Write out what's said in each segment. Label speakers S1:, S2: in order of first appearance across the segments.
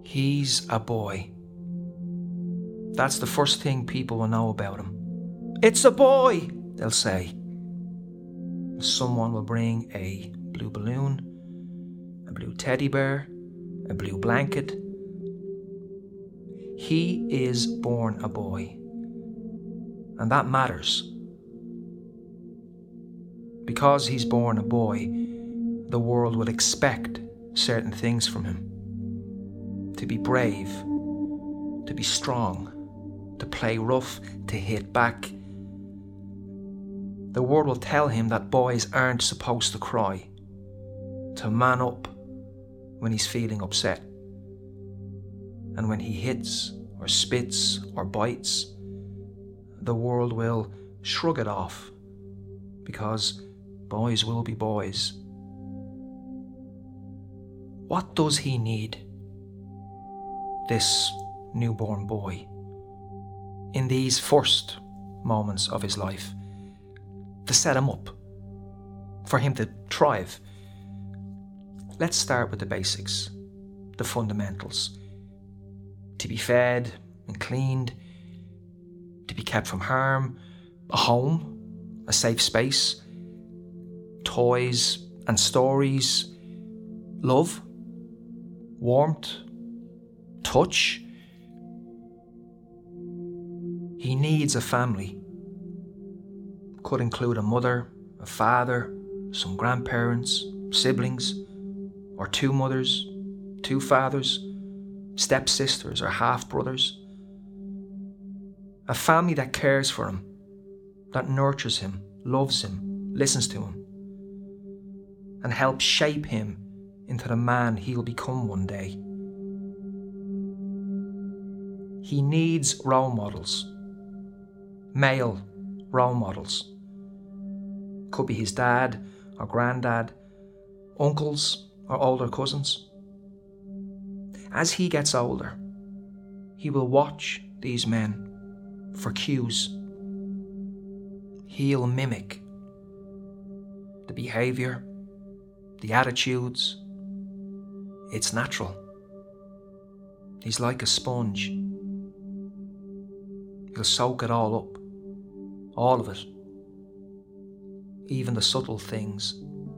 S1: He's a boy. That's the first thing people will know about him. It's a boy, they'll say. Someone will bring a blue balloon, a blue teddy bear, a blue blanket. He is born a boy. And that matters. Because he's born a boy, the world will expect certain things from him. To be brave, to be strong, to play rough, to hit back. The world will tell him that boys aren't supposed to cry, to man up when he's feeling upset. And when he hits or spits or bites, the world will shrug it off, because boys will be boys. What does he need, this newborn boy, in these first moments of his life, to set him up, for him to thrive? Let's start with the basics, the fundamentals. To be fed and cleaned, to be kept from harm, a home, a safe space, toys and stories, love, warmth, touch. He needs a family. Could include a mother, a father, some grandparents, siblings, or two mothers, two fathers, stepsisters or half-brothers. A family that cares for him, that nurtures him, loves him, listens to him, and helps shape him into the man he'll become one day. He needs role models, male role models. Could be his dad or granddad, uncles or older cousins. As he gets older, he will watch these men for cues. He'll mimic the behaviour, the attitudes. It's natural. He's like a sponge. He'll soak it all up, all of it, even the subtle things.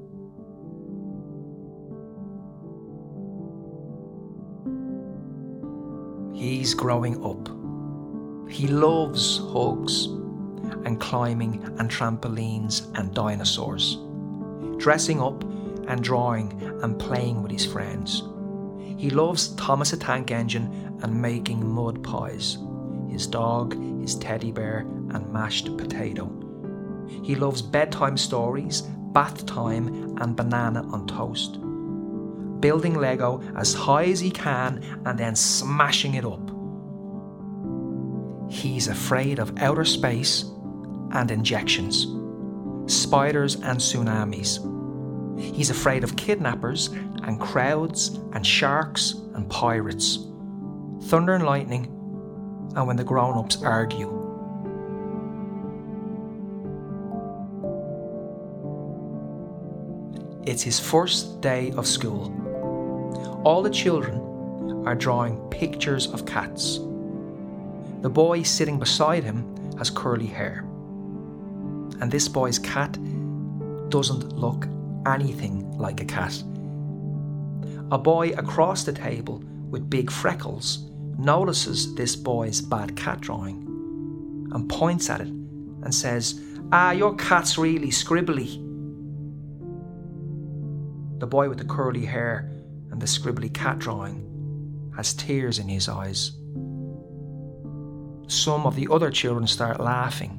S1: He's growing up. He loves hugs and climbing and trampolines and dinosaurs, dressing up and drawing and playing with his friends. He loves Thomas the Tank Engine and making mud pies, his dog, his teddy bear and mashed potato. He loves bedtime stories, bath time and banana on toast, building Lego as high as he can and then smashing it up. He's afraid of outer space and injections, spiders and tsunamis. He's afraid of kidnappers and crowds and sharks and pirates, thunder and lightning, and when the grown-ups argue. It's his first day of school. All the children are drawing pictures of cats. The boy sitting beside him has curly hair. And this boy's cat doesn't look anything like a cat. A boy across the table with big freckles notices this boy's bad cat drawing and points at it and says, your cat's really scribbly." The boy with the curly hair and the scribbly cat drawing has tears in his eyes. Some of the other children start laughing.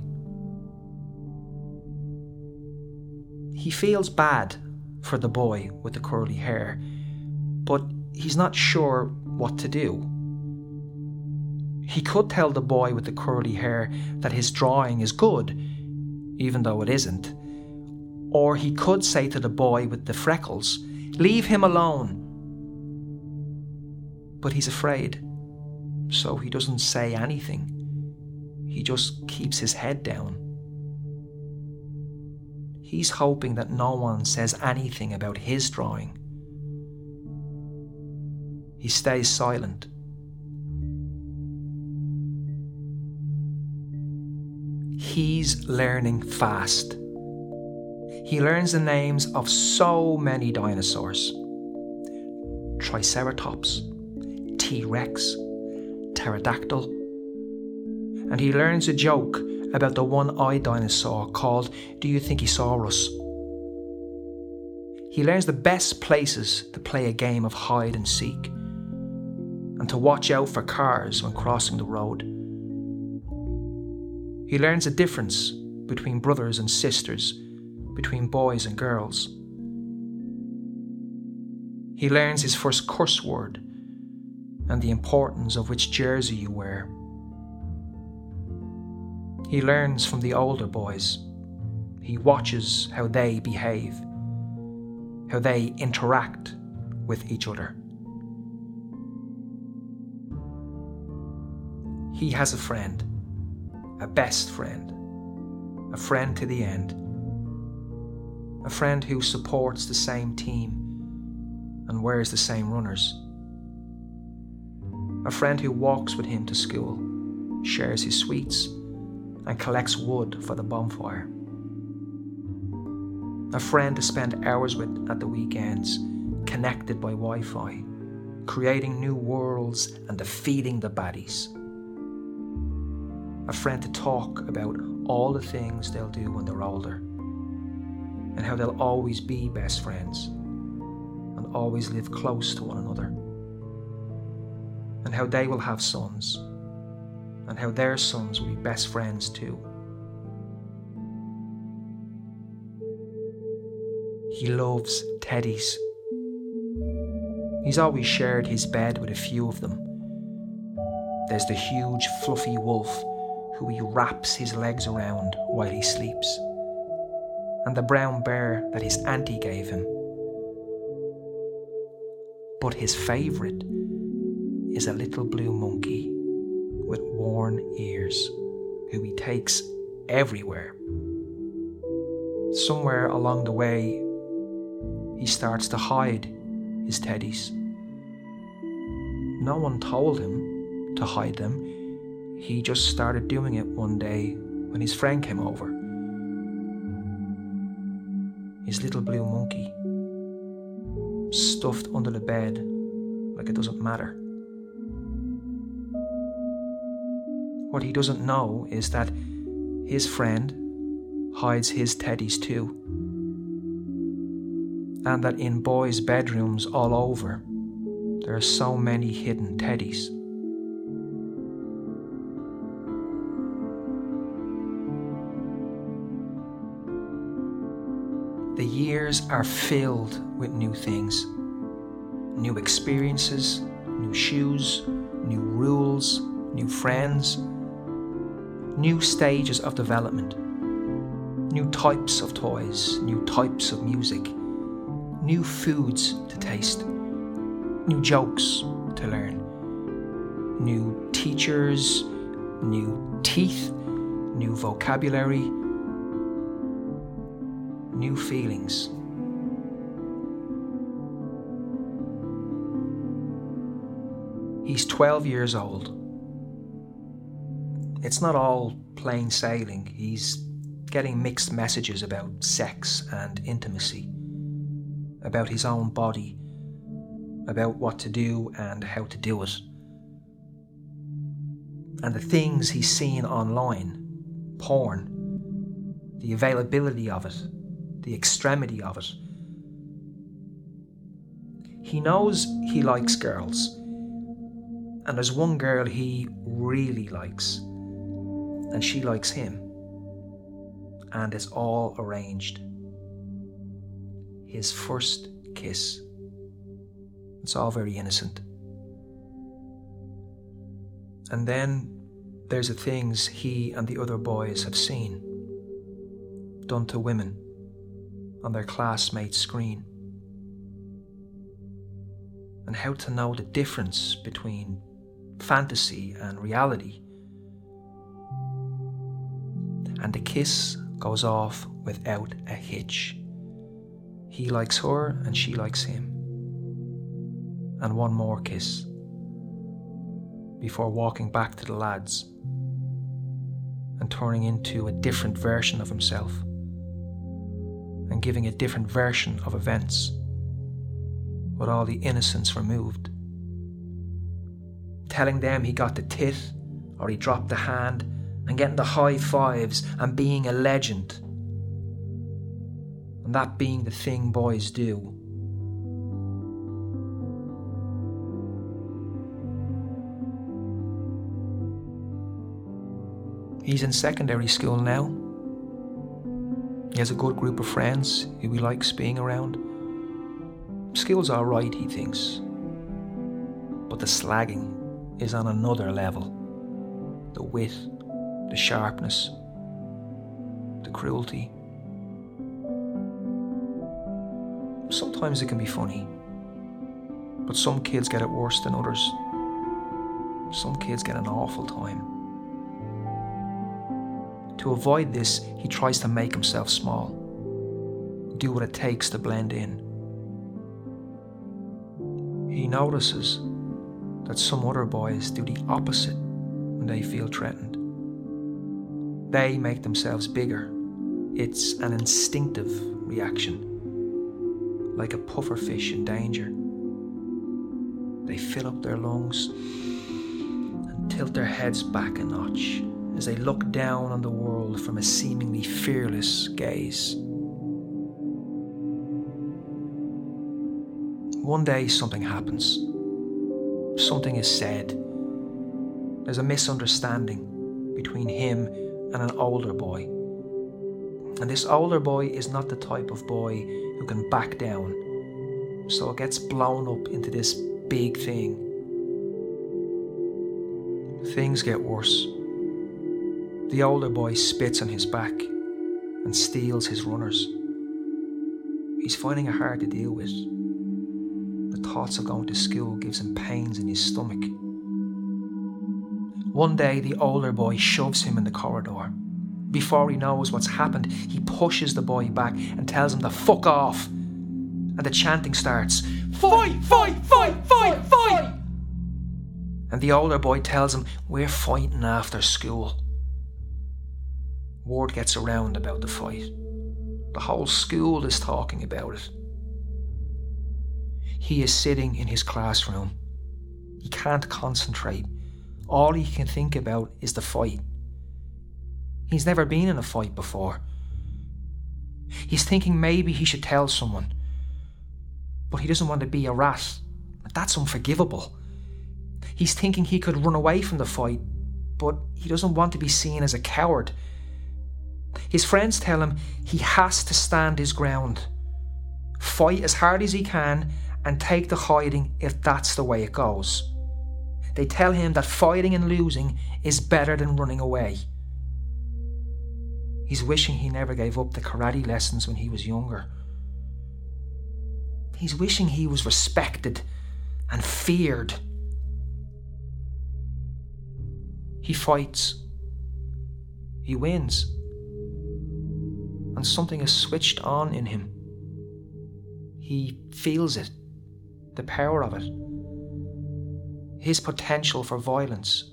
S1: He feels bad for the boy with the curly hair, but he's not sure what to do. He could tell the boy with the curly hair that his drawing is good, even though it isn't. Or he could say to the boy with the freckles, "Leave him alone." But he's afraid, so he doesn't say anything. He just keeps his head down. He's hoping that no one says anything about his drawing. He stays silent. He's learning fast. He learns the names of so many dinosaurs. Triceratops, T-Rex, Pterodactyl. And he learns a joke about the one-eyed dinosaur called Do You Think He Saw Us? He learns the best places to play a game of hide and seek, and to watch out for cars when crossing the road. He learns the difference between brothers and sisters, between boys and girls. He learns his first curse word and the importance of which jersey you wear. He learns from the older boys. He watches how they behave, how they interact with each other. He has a friend, a best friend, a friend to the end, a friend who supports the same team and wears the same runners, a friend who walks with him to school, shares his sweets, and collects wood for the bonfire, a friend to spend hours with at the weekends, connected by Wi-Fi, creating new worlds and defeating the baddies. A friend to talk about all the things they'll do when they're older, and how they'll always be best friends and always live close to one another, and how they will have sons, and how their sons will be best friends too. He loves teddies. He's always shared his bed with a few of them. There's the huge fluffy wolf who he wraps his legs around while he sleeps, and the brown bear that his auntie gave him. But his favourite is a little blue monkey with worn ears who he takes everywhere. Somewhere along the way, he starts to hide his teddies. No one told him to hide them. He just started doing it one day when his friend came over. His little blue monkey, stuffed under the bed like it doesn't matter. What he doesn't know is that his friend hides his teddies too, and that in boys' bedrooms all over, there are so many hidden teddies. The years are filled with new things, new experiences, new shoes, new rules, new friends, new stages of development, new types of toys, new types of music, new foods to taste, new jokes to learn, new teachers, new teeth, new vocabulary, new feelings. He's 12 years old. It's not all plain sailing. He's getting mixed messages about sex and intimacy, about his own body, about what to do and how to do it. And the things he's seen online, porn, the availability of it, the extremity of it. He knows he likes girls, and there's one girl he really likes, and she likes him, and it's all arranged. His first kiss. It's all very innocent. And then there's the things he and the other boys have seen, done to women on their classmates' screen, and how to know the difference between fantasy and reality. And the kiss goes off without a hitch. He likes her and she likes him. and one more kiss before walking back to the lads and turning into a different version of himself and giving a different version of events with all the innocence removed. Telling them he got the tit or he dropped the hand and getting the high fives and being a legend. And that being the thing boys do. He's in secondary school now. He has a good group of friends who he likes being around. School's alright, he thinks. But the slagging is on another level. The wit, the sharpness, the cruelty. Sometimes it can be funny, but some kids get it worse than others. Some kids get an awful time. To avoid this, he tries to make himself small, do what it takes to blend in. He notices that some other boys do the opposite when they feel threatened. They make themselves bigger. It's an instinctive reaction, like a pufferfish in danger. They fill up their lungs and tilt their heads back a notch as they look down on the world from a seemingly fearless gaze. One day something happens. Something is said. There's a misunderstanding between him and an older boy. And this older boy is not the type of boy who can back down. So it gets blown up into this big thing. Things get worse. The older boy spits on his back and steals his runners. He's finding it hard to deal with. The thoughts of going to school gives him pains in his stomach. One day the older boy shoves him in the corridor. Before he knows what's happened, he pushes the boy back and tells him to fuck off. And the chanting starts, "Fight, fight, fight, fight, fight!" And the older boy tells him, "We're fighting after school." Word gets around about the fight. The whole school is talking about it. He is sitting in his classroom. He can't concentrate. All he can think about is the fight. He's never been in a fight before. He's thinking maybe he should tell someone. But he doesn't want to be a rat. That's unforgivable. He's thinking he could run away from the fight, but he doesn't want to be seen as a coward. His friends tell him he has to stand his ground, fight as hard as he can, and take the hiding if that's the way it goes. They tell him that fighting and losing is better than running away. He's wishing he never gave up the karate lessons when he was younger. He's wishing he was respected and feared. He fights. He wins. And something is switched on in him. He feels it, the power of it, his potential for violence.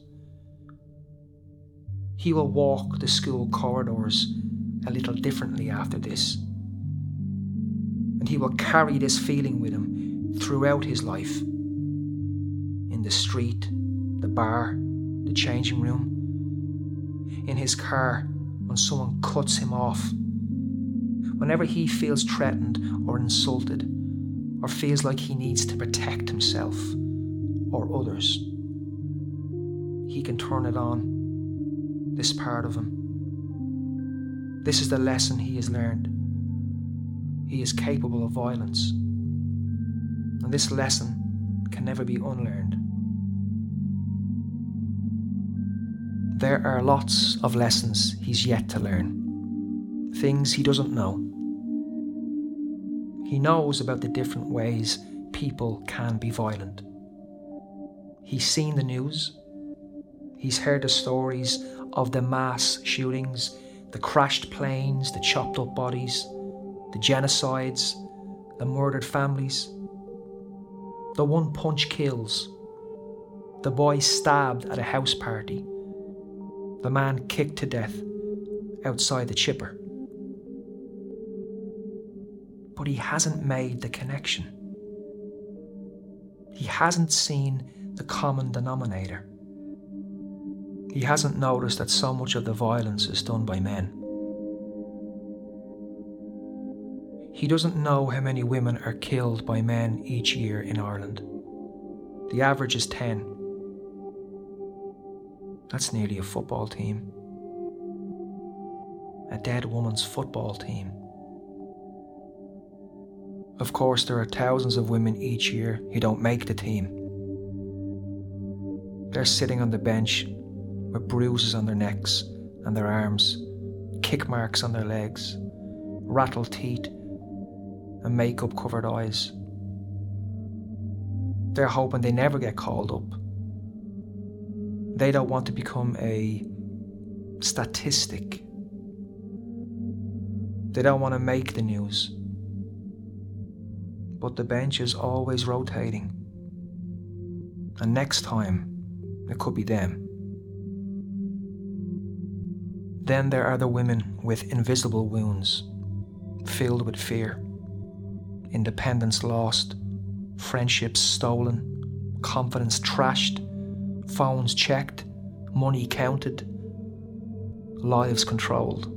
S1: He will walk the school corridors a little differently after this. And he will carry this feeling with him throughout his life. In the street, the bar, the changing room, in his car when someone cuts him off. Whenever he feels threatened or insulted, or feels like he needs to protect himself or others, he can turn it on, this part of him. This is the lesson he has learned. He is capable of violence, and this lesson can never be unlearned. There are lots of lessons he's yet to learn, things he doesn't know. He knows about the different ways people can be violent. He's seen the news. He's heard the stories of the mass shootings, the crashed planes, the chopped up bodies, the genocides, the murdered families. The one punch kills. The boy stabbed at a house party. The man kicked to death outside the chipper. But he hasn't made the connection. He hasn't seen the common denominator. He hasn't noticed that so much of the violence is done by men. He doesn't know how many women are killed by men each year in Ireland. The average is 10. That's nearly a football team. A dead woman's football team. Of course, there are thousands of women each year who don't make the team. They're sitting on the bench with bruises on their necks and their arms, kick marks on their legs, rattled teeth, and makeup covered eyes. They're hoping they never get called up. They don't want to become a statistic. They don't want to make the news. But the bench is always rotating. And next time, it could be them. Then there are the women with invisible wounds, filled with fear. Independence lost, friendships stolen, confidence trashed, phones checked, money counted, lives controlled.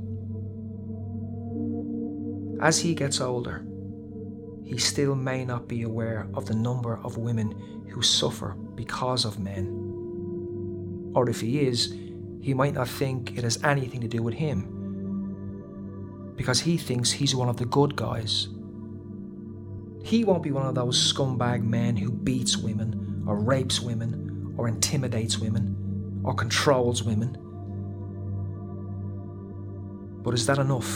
S1: As he gets older, he still may not be aware of the number of women who suffer because of men. Or if he is, he might not think it has anything to do with him, because he thinks he's one of the good guys. He won't be one of those scumbag men who beats women, or rapes women, or intimidates women, or controls women. But is that enough?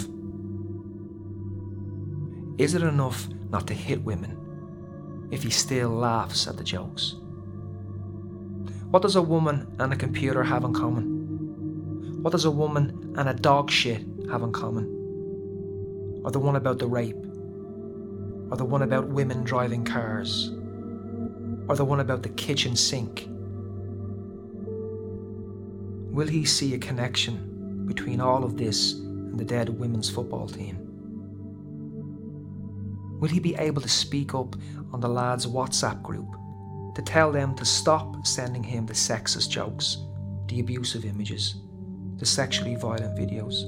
S1: Is it enough not to hit women if he still laughs at the jokes? What does a woman and a computer have in common? What does a woman and a dog shit have in common? Or the one about the rape? Or the one about women driving cars? Or the one about the kitchen sink? Will he see a connection between all of this and the dead women's football team? Will he be able to speak up on the lads' WhatsApp group to tell them to stop sending him the sexist jokes, the abusive images, the sexually violent videos?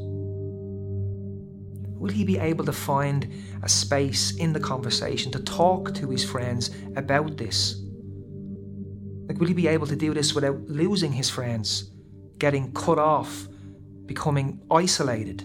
S1: Will he be able to find a space in the conversation to talk to his friends about this? Will he be able to do this without losing his friends, getting cut off, becoming isolated?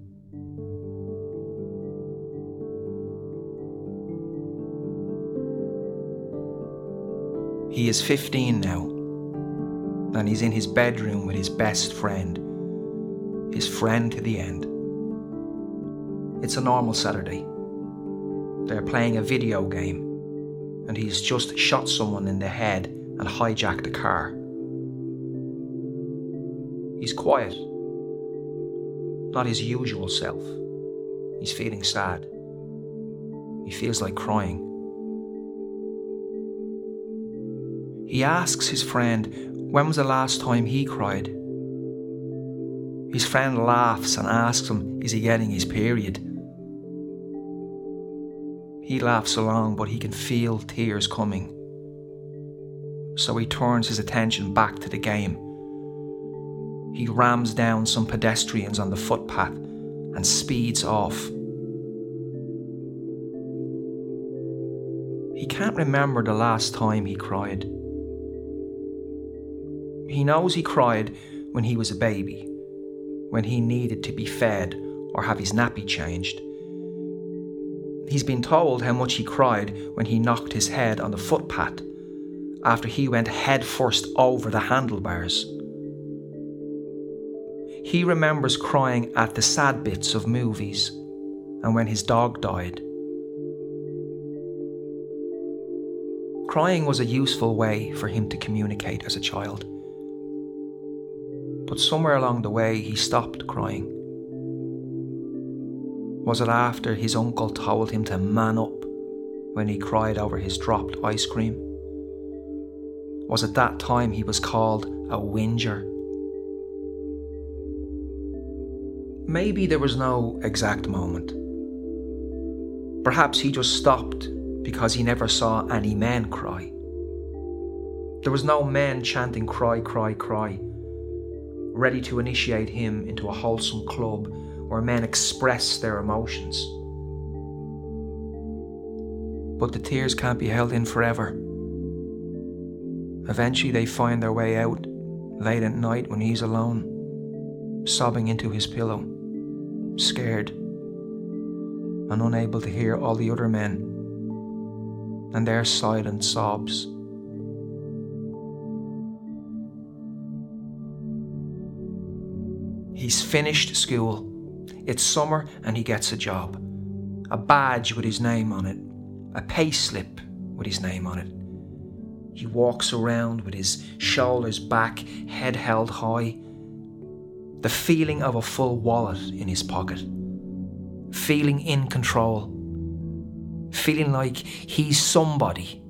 S1: He is 15 now, and he's in his bedroom with his best friend, his friend to the end. It's a normal Saturday. They're playing a video game, and he's just shot someone in the head and hijacked a car. He's quiet, not his usual self. He's feeling sad. He feels like crying. He asks his friend when was the last time he cried. His friend laughs and asks him, is he getting his period? He laughs along, but he can feel tears coming. So he turns his attention back to the game. He rams down some pedestrians on the footpath and speeds off. He can't remember the last time he cried. He knows he cried when he was a baby, when he needed to be fed or have his nappy changed. He's been told how much he cried when he knocked his head on the footpath after he went head first over the handlebars. He remembers crying at the sad bits of movies and when his dog died. Crying was a useful way for him to communicate as a child. But somewhere along the way he stopped crying. Was it after his uncle told him to man up when he cried over his dropped ice cream? Was it that time he was called a whinger? Maybe there was no exact moment. Perhaps he just stopped because he never saw any men cry. There was no men chanting cry, cry, cry, ready to initiate him into a wholesome club where men express their emotions. But the tears can't be held in forever. Eventually they find their way out late at night when he's alone, sobbing into his pillow, scared and unable to hear all the other men and their silent sobs. He's finished school. It's summer and he gets a job. A badge with his name on it. A pay slip with his name on it. He walks around with his shoulders back, head held high. The feeling of a full wallet in his pocket. Feeling in control. Feeling like he's somebody.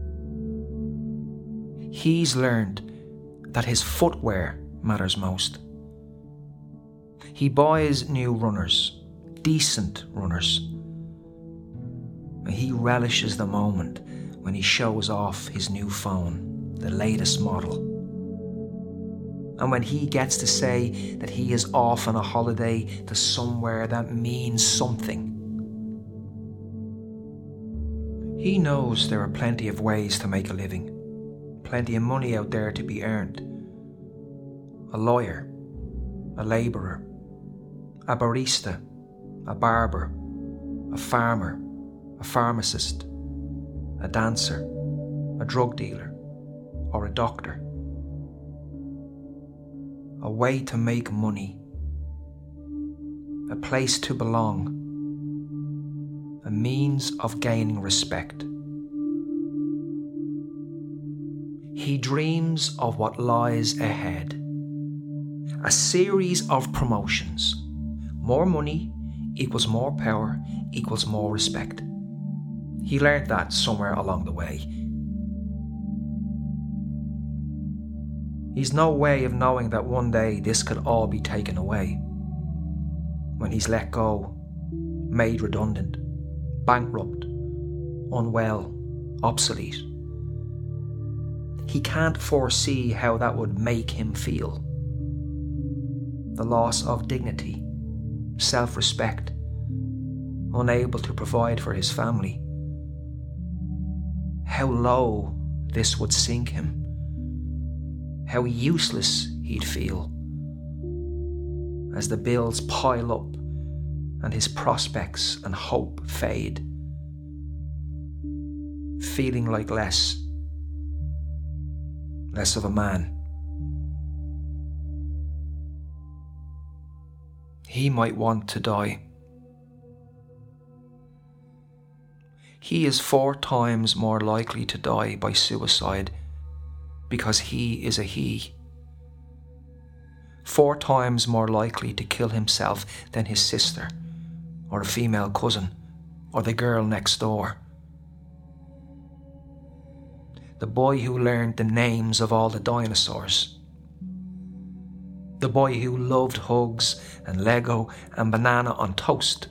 S1: He's learned that his footwear matters most. He buys new runners, decent runners. He relishes the moment when he shows off his new phone, the latest model. And when he gets to say that he is off on a holiday to somewhere that means something. He knows there are plenty of ways to make a living, plenty of money out there to be earned. A lawyer, a labourer, a barista, a barber, a farmer, a pharmacist, a dancer, a drug dealer, or a doctor. A way to make money, a place to belong, a means of gaining respect. He dreams of what lies ahead, a series of promotions. More money equals more power equals more respect. He learned that somewhere along the way. He's no way of knowing that one day this could all be taken away. When he's let go, made redundant, bankrupt, unwell, obsolete. He can't foresee how that would make him feel. The loss of dignity, self-respect, unable to provide for his family. How low this would sink him. How useless he'd feel as the bills pile up and his prospects and hope fade. Feeling like less of a man. He might want to die. He is 4 times more likely to die by suicide because he is a he. 4 times more likely to kill himself than his sister, or a female cousin, or the girl next door. The boy who learned the names of all the dinosaurs. The boy who loved hugs and Lego and banana on toast.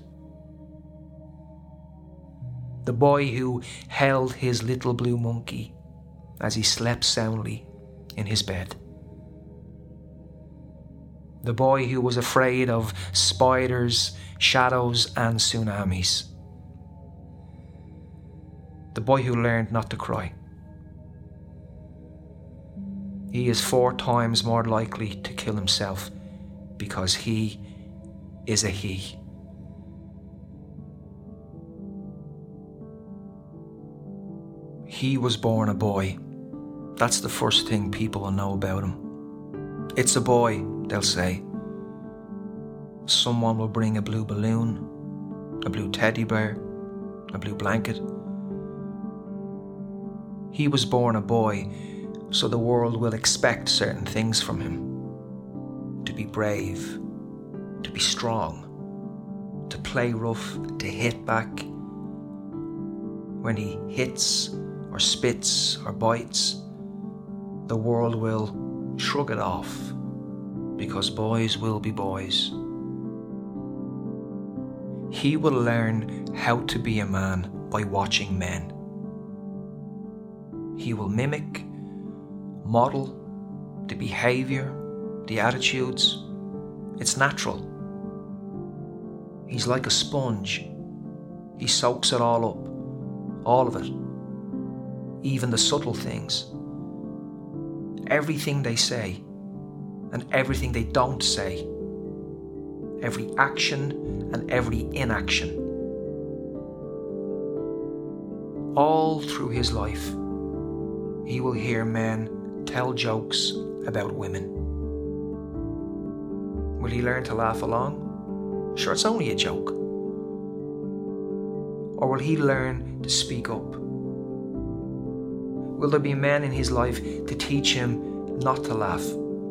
S1: The boy who held his little blue monkey as he slept soundly in his bed. The boy who was afraid of spiders, shadows and tsunamis. The boy who learned not to cry. He is 4 times more likely to kill himself because he is a he. He was born a boy. That's the first thing people will know about him. It's a boy, they'll say. Someone will bring a blue balloon, a blue teddy bear, a blue blanket. He was born a boy, so the world will expect certain things from him. To be brave, to be strong, to play rough, to hit back. when he hits or spits or bites, the world will shrug it off, because boys will be boys. He will learn how to be a man by watching men. He will mimic, model the behaviour, the attitudes. It's natural. He's like a sponge. He soaks it all up, all of it, even the subtle things. Everything they say and everything they don't say, every action and every inaction. All through his life, he will hear men tell jokes about women. Will he learn to laugh along? Sure, it's only a joke. Or will he learn to speak up? Will there be men in his life to teach him not to laugh?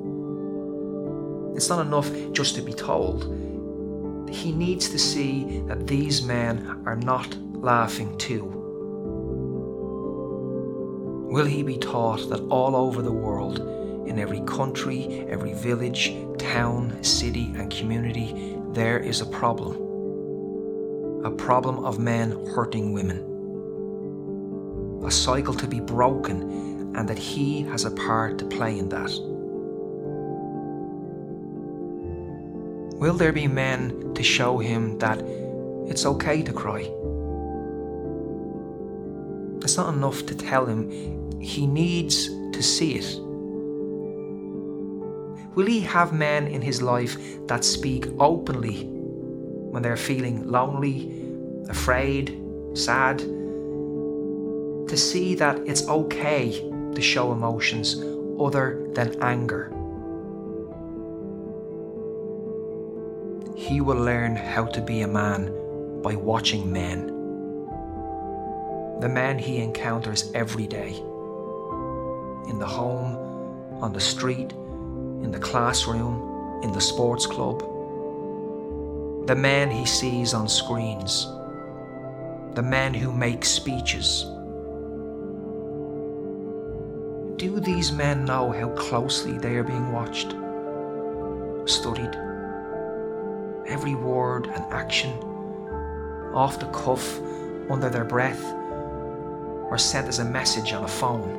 S1: It's not enough just to be told. He needs to see that these men are not laughing too. Will he be taught that all over the world, in every country, every village, town, city and community, there is a problem of men hurting women, a cycle to be broken, and that he has a part to play in that? Will there be men to show him that it's okay to cry? It's not enough to tell him, he needs to see it. Will he have men in his life that speak openly when they're feeling lonely, afraid, sad? To see that it's okay to show emotions other than anger. He will learn how to be a man by watching men. The men he encounters every day. In the home, on the street, in the classroom, in the sports club. The men he sees on screens. The men who make speeches. Do these men know how closely they are being watched, studied? Every word and action, off the cuff, under their breath, or sent as a message on a phone.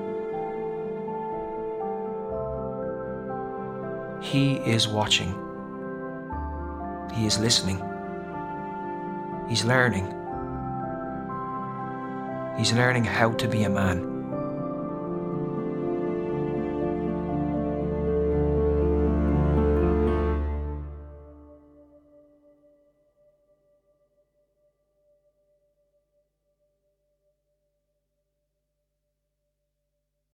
S1: He is watching. He is listening. He's learning. He's learning how to be a man.